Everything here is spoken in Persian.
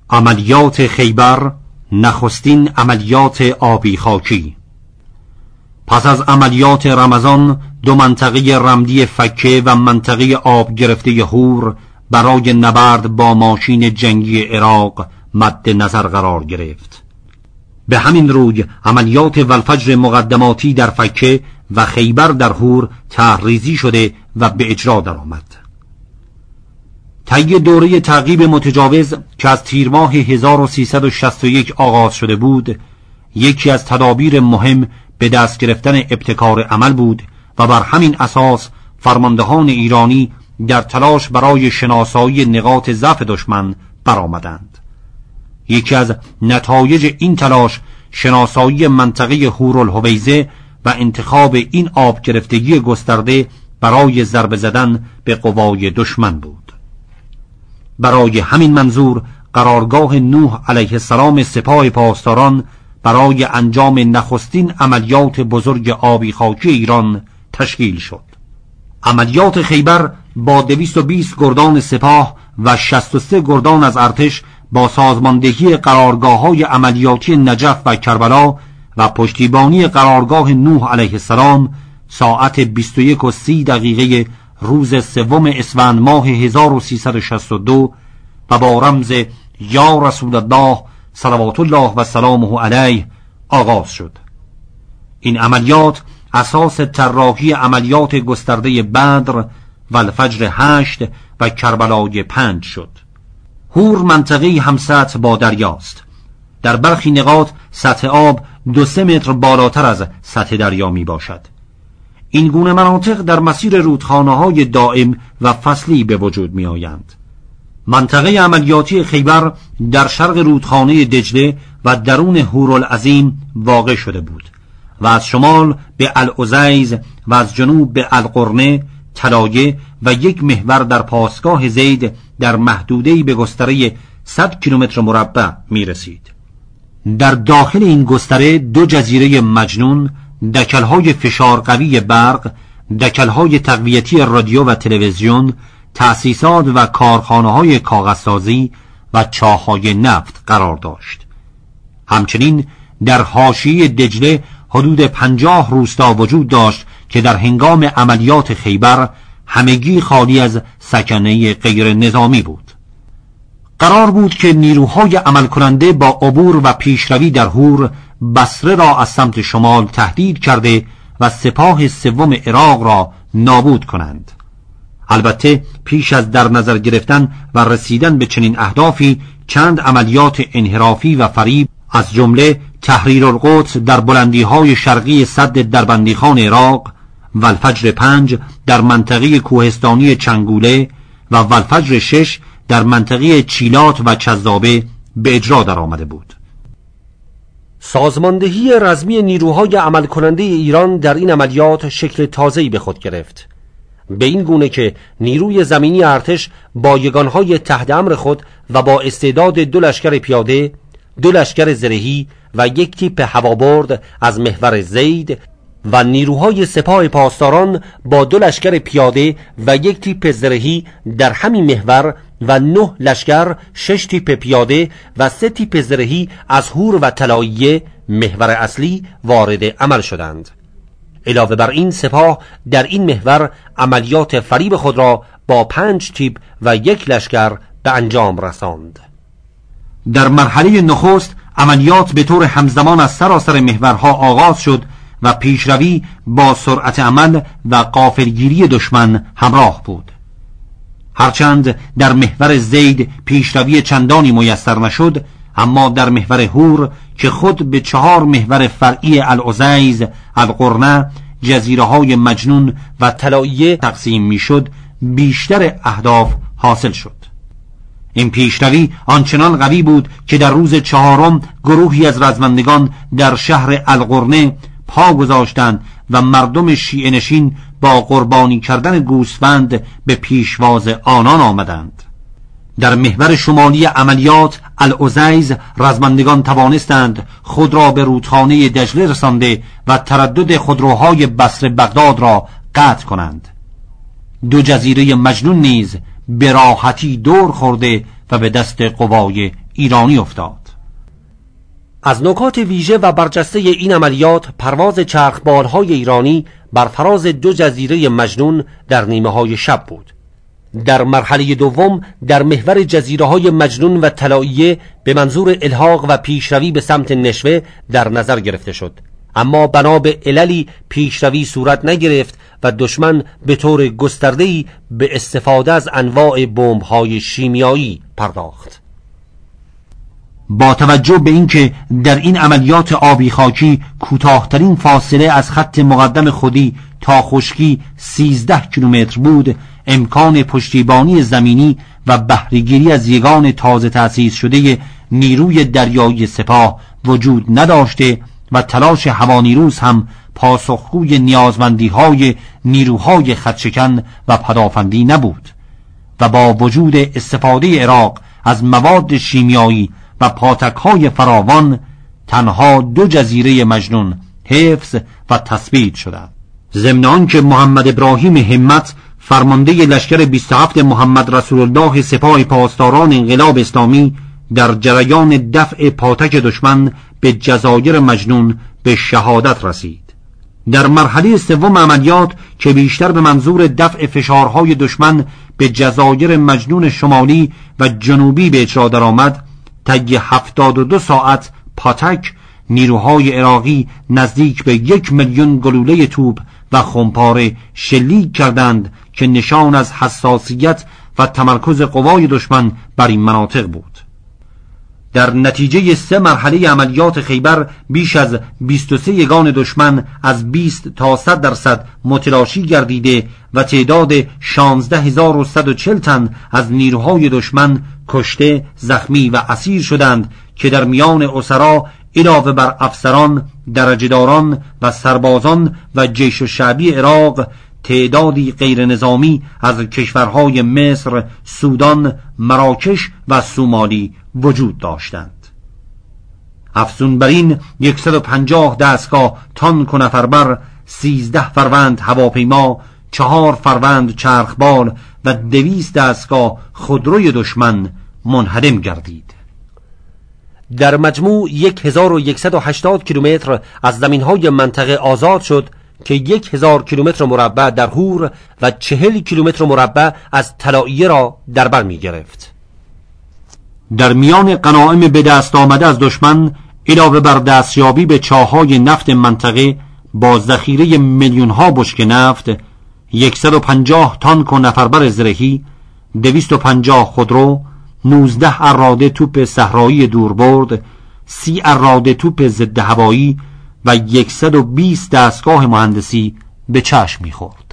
عملیات خیبر، نخستین عملیات آبی خاکی. پس از عملیات رمضان، دو منطقه رمدی فکه و منطقه آب گرفته هور برای نبرد با ماشین جنگی عراق مد نظر قرار گرفت. به همین روی عملیات والفجر مقدماتی در فکه و خیبر در هور تحریزی شده و به اجرا درآمد. طی دوره تعقیب متجاوز که از تیر ماه 1361 آغاز شده بود، یکی از تدابیر مهم به دست گرفتن ابتکار عمل بود و بر همین اساس فرماندهان ایرانی در تلاش برای شناسایی نقاط ضعف دشمن برآمدند. یکی از نتایج این تلاش شناسایی منطقه هورالحویزه و انتخاب این آب گرفتگی گسترده برای ضربه زدن به قوای دشمن بود. برای همین منظور قرارگاه نوح علیه السلام سپاه پاسداران برای انجام نخستین عملیات بزرگ آبی خاکی ایران تشکیل شد. عملیات خیبر با 220 گردان سپاه و 63 گردان از ارتش با سازماندهی قرارگاه‌های عملیاتی نجف و کربلا و پشتیبانی قرارگاه نوح علیه السلام ساعت 21:30 روز 3 اسفند ماه 1362 و با رمز یا رسول الله صلوات الله و سلامه علیه آغاز شد. این عملیات اساس طراحی عملیات گسترده بدر و الفجر 8 و کربلای 5 شد. هور منطقه‌ای همسطح با دریاست. در برخی نقاط سطح آب 2-3 متر بالاتر از سطح دریا می باشد. این گونه مناطق در مسیر رودخانه‌های دائم و فصلی به وجود می آیند. منطقه عملیاتی خیبر در شرق رودخانه دجله و درون هورالعظیم واقع شده بود و از شمال به العزیز و از جنوب به القرنه، طلایه و یک محور در پاسگاه زید در محدوده‌ای به گستره 100 کیلومتر مربع می رسید. در داخل این گستره 2 جزیره مجنون، دکل‌های فشار قوی برق، دکل‌های تقویتی رادیو و تلویزیون، تأسیسات و کارخانه‌های کاغذسازی و چاه‌های نفت قرار داشت. همچنین در حاشیه دجله حدود 50 روستا وجود داشت که در هنگام عملیات خیبر همگی خالی از سکنه غیر نظامی بود. قرار بود که نیروهای عمل کننده با عبور و پیشروی در هور بصره را از سمت شمال تهدید کرده و سپاه 3 عراق را نابود کنند. البته پیش از در نظر گرفتن و رسیدن به چنین اهدافی چند عملیات انحرافی و فریب از جمله تحریر القدس در بلندی‌های شرقی سد دربندیخان عراق و الفجر 5 در منطقه کوهستانی چنگوله و الفجر 6 در منطقه چیلات و چذابه به اجرا در آمده بود. سازماندهی رزمی نیروهای عمل کننده ایران در این عملیات شکل تازه‌ای به خود گرفت، به این گونه که نیروی زمینی ارتش با یگانهای تحت امر خود و با استعداد 2 لشکر پیاده، 2 لشکر زرهی و 1 تیپ هوابرد از محور زید و نیروهای سپاه پاسداران با 2 لشکر پیاده و 1 تیپ زرهی در همین محور و 9 لشکر، 6 تیپ پیاده و 3 تیپ زرهی از هور و طلایه محور اصلی وارد عمل شدند. علاوه بر این سپاه در این محور عملیات فریب خود را با 5 تیپ و 1 لشکر به انجام رساند. در مرحله نخست عملیات به طور همزمان از سراسر محورها آغاز شد و پیشروی با سرعت عمل و غافلگیری دشمن همراه بود. هرچند در محور زید پیشروی چندانی میسر نشد، اما در محور هور که خود به 4 محور فرعی العزیز، القرنه، جزیره‌های مجنون و طلایه تقسیم میشد، بیشتر اهداف حاصل شد. این پیشروی آنچنان قوی بود که در روز 4 گروهی از رزمندگان در شهر القرنه پا گذاشتند و مردم شیعه نشین با قربانی کردن گوسفند به پیشواز آنان آمدند. در محور شمالی عملیات العزیز رزمندگان توانستند خود را به رودخانه دجله رسانده و تردد خودروهای بصره بغداد را قطع کنند. 2 جزیره مجنون نیز به راحتی دور خورده و به دست قوای ایرانی افتاد. از نکات ویژه و برجسته این عملیات پرواز چرخبال‌های ایرانی بر فراز 2 جزیره مجنون در نیمه‌های شب بود. در مرحله دوم در محور جزیره‌های مجنون و طلائیه به منظور الحاق و پیشروی به سمت نشوه در نظر گرفته شد، اما بنا به عللی پیشروی صورت نگرفت و دشمن به طور گسترده‌ای به استفاده از انواع بمب‌های شیمیایی پرداخت. با توجه به اینکه در این عملیات آبی خاکی کوتاه‌ترین فاصله از خط مقدم خودی تا خشکی 13 کیلومتر بود، امکان پشتیبانی زمینی و بهره‌گیری از یگان تازه تأسیس شده نیروی دریایی سپاه وجود نداشته و تلاش هوانیروز هم پاسخگوی نیازمندی‌های نیروهای خطشکن و پدافندی نبود و با وجود استفاده عراق از مواد شیمیایی و پاتک‌های فراوان تنها 2 جزیره مجنون حفظ و تثبیت شدند. ضمن آنکه محمد ابراهیم همت فرمانده لشکر 27 محمد رسول الله سپاه پاسداران انقلاب اسلامی در جریان دفع پاتک دشمن به جزایر مجنون به شهادت رسید. در مرحله سوم عملیات که بیشتر به منظور دفع فشارهای دشمن به جزایر مجنون شمالی و جنوبی به اجرا درآمد، طی 72 ساعت پاتک نیروهای عراقی نزدیک به 1 میلیون گلوله توپ و خمپاره شلیک کردند که نشان از حساسیت و تمرکز قوای دشمن بر این مناطق بود. در نتیجه 3 مرحله عملیات خیبر بیش از 23 یگان دشمن از 20 تا 100% متلاشی گردیده و تعداد 16140 تن از نیروهای دشمن کشته، زخمی و اسیر شدند که در میان اسرا علاوه بر افسران، درجه‌داران و سربازان و جیش شعبی عراق تعدادی غیر نظامی از کشورهای مصر، سودان، مراکش و سومالی وجود داشتند. افزون بر این 150 دستگاه تانک و نفربر، 13 فروند هواپیما، 4 فروند چرخبال و 200 دستگاه خودروی دشمن منهدم گردید. در مجموع 1180 کیلومتر از زمین‌های منطقه آزاد شد که 1000 کیلومتر مربع در هور و 40 کیلومتر مربع از طلائیه را در بر می گرفت. در میان غنایم به دست آمده از دشمن علاوه بر دستیابی به چاه‌های نفت منطقه با ذخیره میلیون‌ها بشکه نفت، 150 تانک و نفربر زرهی، 250 خودرو، 19 اراده توپ صحرایی دوربرد، 30 اراده توپ ضد هوایی و 120 دستگاه مهندسی به چشم می‌خورد.